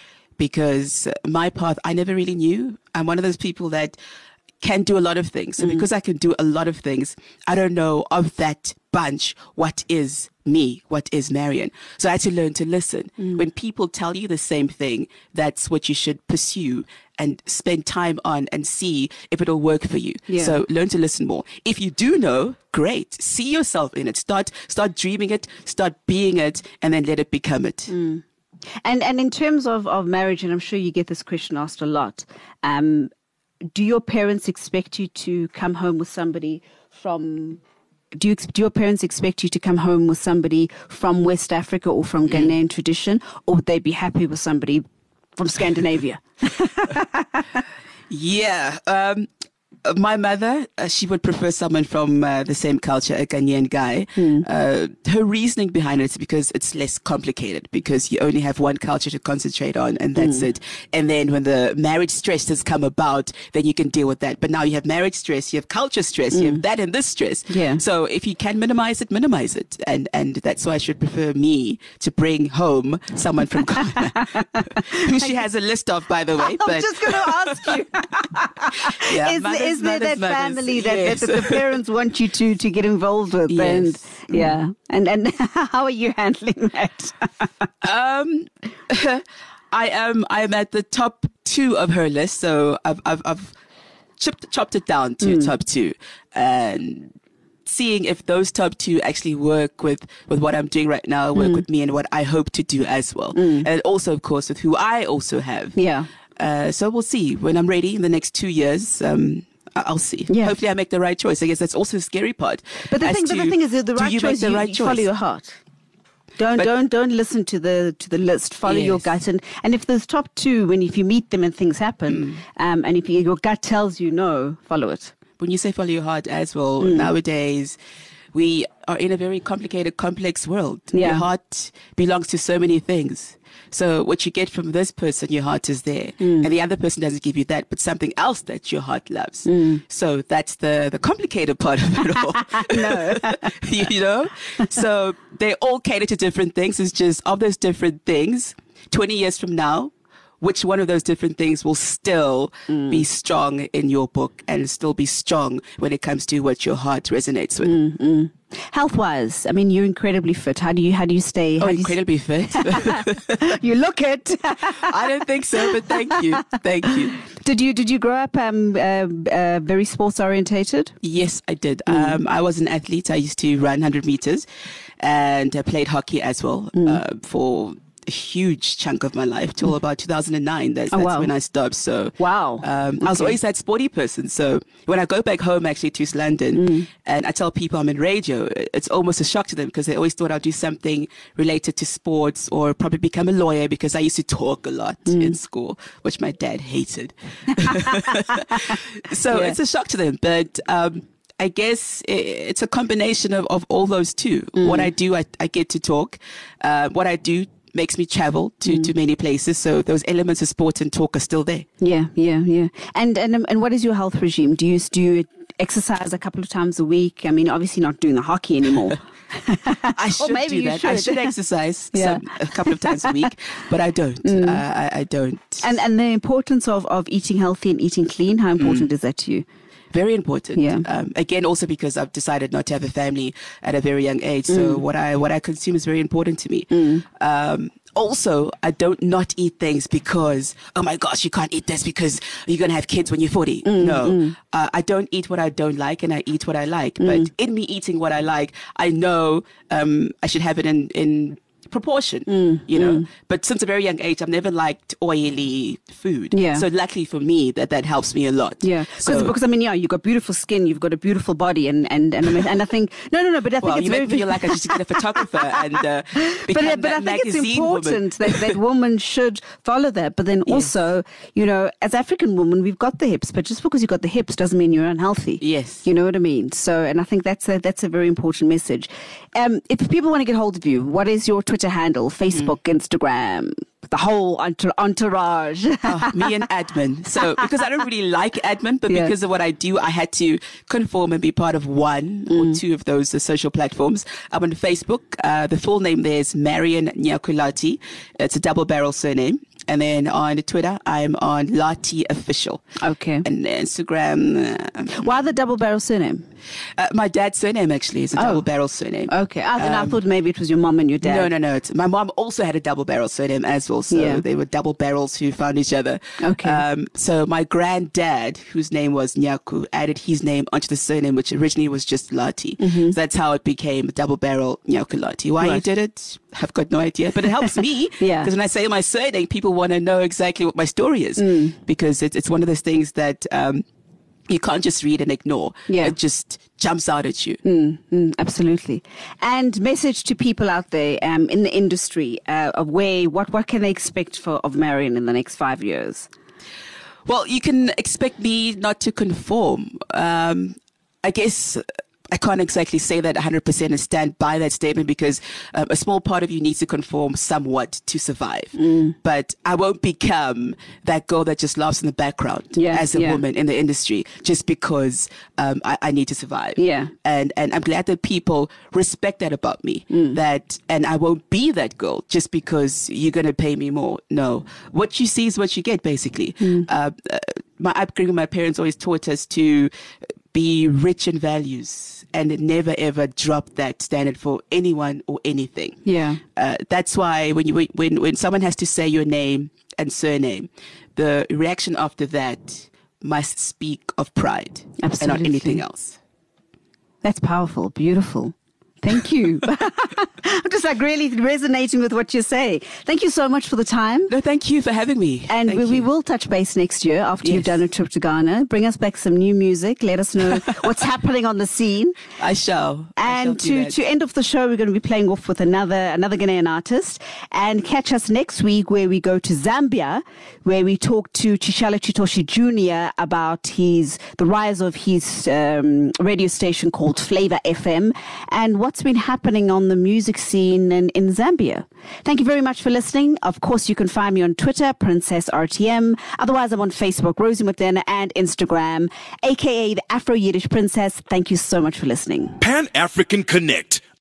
Because my path, I never really knew. I'm one of those people that can do a lot of things. So mm. because I can do a lot of things, I don't know of that bunch what is me, what is Marion. So I had to learn to listen. Mm. When people tell you the same thing, that's what you should pursue and spend time on and see if it'll work for you. Yeah. So learn to listen more. If you do know, great. See yourself in it. Start start dreaming it, start being it, and then let it become it. Mm. And and in terms of, of marriage, and I'm sure you get this question asked a lot, um, do your parents expect you to come home with somebody from... Do, you, do your parents expect you to come home with somebody from West Africa or from Ghanaian mm. tradition, or would they be happy with somebody from Scandinavia? yeah. Um, my mother, uh, she would prefer someone from uh, the same culture, a Ghanaian guy. Mm. Uh, her reasoning behind it is because it's less complicated, because you only have one culture to concentrate on, and that's mm. it. And then when the marriage stress has come about, then you can deal with that. But now you have marriage stress, you have culture stress, mm. you have that and this stress. Yeah. So if you can minimize it, minimize it. And and that's why I should prefer me to bring home someone from Ghana, who she has a list of, by the way. I'm but just going to ask you. yeah, is, mothers, is there mothers, that mothers, family that, yes. that, that the parents want you to, to get involved with? Yes. And yeah. And and how are you handling that? um, I am I am at the top two of her list, so I've I've, I've chopped, chopped it down to mm. top two, and seeing if those top two actually work with, with what I'm doing right now, work mm. with me and what I hope to do as well, mm. and also of course with who I also have. Yeah. Uh, so we'll see when I'm ready in the next two years. Um, I'll see. Yeah. Hopefully I make the right choice. I guess that's also the scary part. But the thing, to, but the thing is, the right choice, the you, right you choice? follow your heart. Don't but, don't don't listen to the to the list. Follow yes. your gut, and and if there's top two, when if you meet them and things happen, mm. um, and if you, your gut tells you no, follow it. When you say follow your heart as well, mm. nowadays we are in a very complicated, complex world. Yeah. Your heart belongs to so many things. So what you get from this person, your heart is there. Mm. And the other person doesn't give you that, but something else that your heart loves. Mm. So that's the, the complicated part of it all. No. you, you know? So they all cater to different things. It's just of those different things, twenty years from now, which one of those different things will still mm. be strong in your book and still be strong when it comes to what your heart resonates with. Mm, mm. Health-wise, I mean, you're incredibly fit. How do you how do you stay? Oh, how incredibly you... fit. You look it. I don't think so, but thank you, thank you. Did you did you grow up um, uh, uh, very sports orientated? Yes, I did. Mm. Um, I was an athlete. I used to run one hundred meters, and I played hockey as well mm. uh, for a huge chunk of my life till about two thousand nine. That's, oh, that's wow. when I stopped. So wow, um, okay. I was always that sporty person. So when I go back home actually to London mm. and I tell people I'm in radio, it's almost a shock to them because they always thought I'd do something related to sports or probably become a lawyer because I used to talk a lot mm. in school, which my dad hated. So yeah. It's a shock to them. But um, I guess it's a combination of, of all those two. Mm. What I do, I, I get to talk. Uh, what I do, makes me travel to, Mm. to many places. So those elements of sport and talk are still there. Yeah, yeah, yeah. And and um, and what is your health regime? Do you do you exercise a couple of times a week? I mean, obviously not doing the hockey anymore. I should maybe do you that. I should. should exercise Yeah. some, a couple of times a week, but I don't. Mm. Uh, I, I don't. And and the importance of, of eating healthy and eating clean, how important is that to you? Very important. Yeah. Um, again, also because I've decided not to have a family at a very young age. So Mm. what I what I consume is very important to me. Um, also, I don't not eat things because, oh my gosh, you can't eat this because you're going to have kids when you're forty. Mm, no, uh, I don't eat what I don't like and I eat what I like. Mm. But in me eating what I like, I know um, I should have it in, in proportion, Mm, you know. But since a very young age, I've never liked oily food. Yeah. So luckily for me, that, that helps me a lot. Yeah, because So- because I mean, yeah, you've got beautiful skin, you've got a beautiful body, and and and, I mean, and I think no, no, no, but I think Well, it's you very make me feel like I should get a photographer and uh, become but, but that I think it's magazine woman. important that, that women should follow that. But then also, you know, as African women, we've got the hips, but just because you've got the hips doesn't mean you're unhealthy. Yes. You know what I mean? So, and I think that's a, that's a very important message. Um, if people want to get hold of you, what is your Twitter handle, Facebook, Instagram, the whole entour- entourage? Oh, me and admin. So because I don't really like admin, but Yeah. because of what I do, I had to conform and be part of one Mm. or two of those uh, social platforms. I'm on Facebook. Uh, the full name there is Marion Nyakulati. It's a double barrel surname. And then on Twitter, I'm on Lati Official. Okay. And Instagram, uh, Why the double barrel surname? uh, my dad's surname actually is a Oh. double barrel surname. Okay. I, then I thought maybe it was your mom and your dad. Um, No, no, no. It's, my mom also had a double barrel surname as well. So Yeah. they were double barrels who found each other. Okay. Um, so my granddad, whose name was Nyaku, added his name onto the surname, which originally was just Lati. So that's how it became a double barrel Nyaku Lati. Why he Mm-hmm. Right. did it, I've got no idea. But it helps me. Yeah. Because when I say my surname, people want to know exactly what my story is. Mm. Because it, it's one of those things that um, you can't just read and ignore. Yeah. It just jumps out at you. Mm, absolutely. And message to people out there um, in the industry uh, of where what what can they expect for of Marion in the next five years? Well, you can expect me not to conform. Um, I guess I can't exactly say that one hundred percent and stand by that statement because um, a small part of you needs to conform somewhat to survive. Mm. But I won't become that girl that just laughs in the background Yeah, as a yeah. woman in the industry just because um, I, I need to survive. Yeah. And and I'm glad that people respect that about me. Mm. That and I won't be that girl just because you're going to pay me more. No, what you see is what you get. Basically, Mm. uh, uh, my upbringing, my parents always taught us to be rich in values and never ever drop that standard for anyone or anything. Yeah. Uh, that's why when you when when someone has to say your name and surname, the reaction after that must speak of pride and not Absolutely. anything else. That's powerful, beautiful. Thank you. I'm just like really resonating with what you're saying. Thank you so much for the time. No, thank you for having me. And Thank we, we you. will touch base next year after you've Yes. done a trip to Ghana. Bring us back some new music. Let us know what's happening on the scene. I shall. I shall And do to, that. to end off the show, we're going to be playing off with another another Ghanaian artist. And catch us next week where we go to Zambia, where we talk to Chishala Chitoshi Junior about his the rise of his um, radio station called Flavor F M and what's been happening on the music scene in, in Zambia. Thank you very much for listening. Of course, you can find me on Twitter, Princess R T M. Otherwise, I'm on Facebook, Rosie Modena, and Instagram, aka the Afro Yiddish Princess. Thank you so much for listening. Pan African Connect